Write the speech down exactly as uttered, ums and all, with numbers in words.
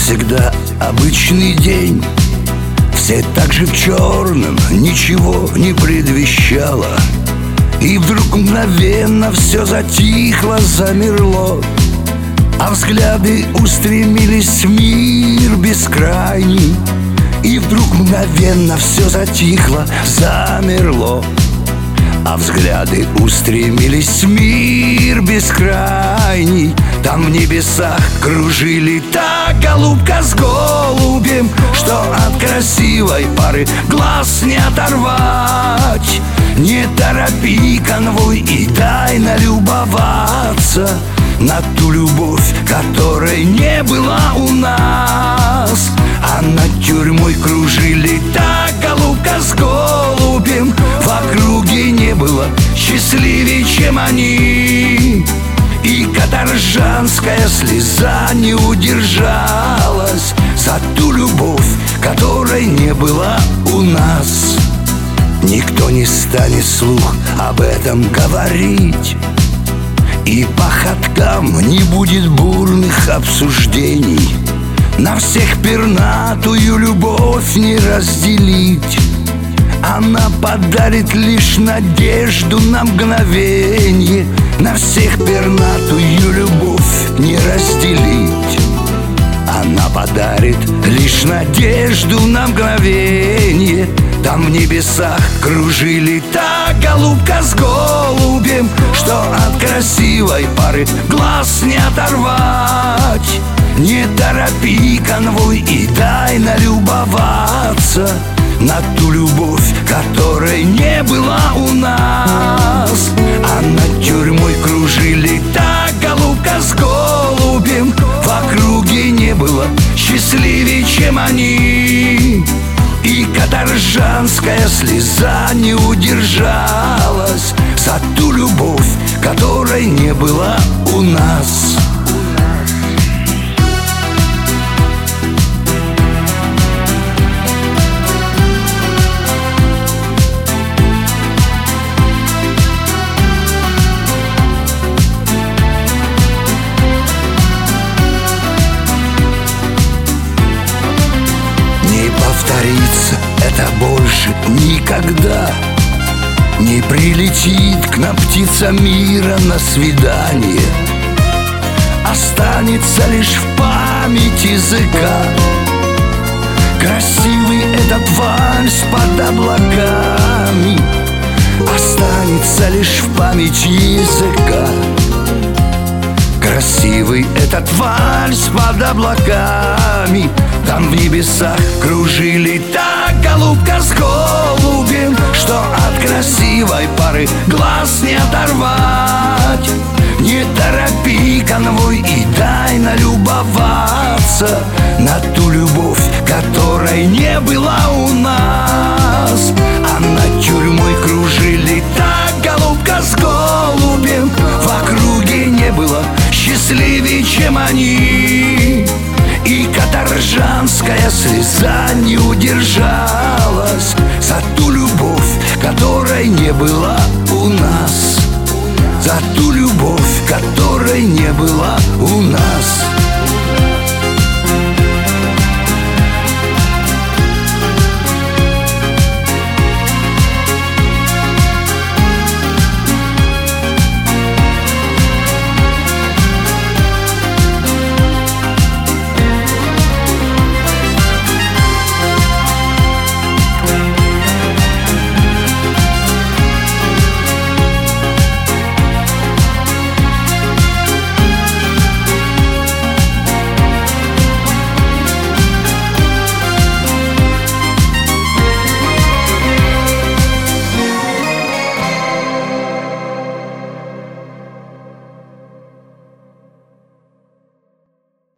всегда обычный день. Все так же в черном, ничего не предвещало. И вдруг мгновенно все затихло, замерло, а взгляды устремились в мир бескрайний. И вдруг мгновенно все затихло, замерло, а взгляды устремились в мир бескрайний. Там в небесах кружили та голубка с голубем, что от красивой пары глаз не оторвать. Не торопи конвой и дай налюбоваться на ту любовь, которой не было у нас. А над тюрьмой кружили та голубка с голубем, в округе не было счастливее, чем они. И каторжанская слеза не удержалась за ту любовь, которой не было у нас. Никто не станет вслух об этом говорить, и по ходкам не будет бурных обсуждений. На всех пернатую любовь не разделить. Она подарит лишь надежду на мгновенье. На всех пернатую любовь не разделить. Она подарит лишь надежду на мгновенье. Там в небесах кружили та голубка с голубем, что от красивой пары глаз не оторвать. Не торопи конвой и дай налюбоваться на ту любовь, которой не было у нас. А над тюрьмой кружили та голубка с голубем, в округе не было счастливее, чем они. И каторжанская слеза не удержалась за ту любовь, которой не было у нас. Повторится это больше никогда. Не прилетит к нам птица мира на свидание. Останется лишь в память языка красивый этот вальс под облаками. Останется лишь в память языка красивый этот вальс под облаками. Там в небесах кружили та голубка с голубем, что от красивой пары глаз не оторвать. Не торопи конвой и дай налюбоваться на ту любовь, которой не было у нас. А над тюрьмой кружили та голубка с голубем, в округе не было счастливее, чем они. И каторжанская слеза не удержалась за ту любовь, которой не было у нас. За ту любовь, которой не было у нас.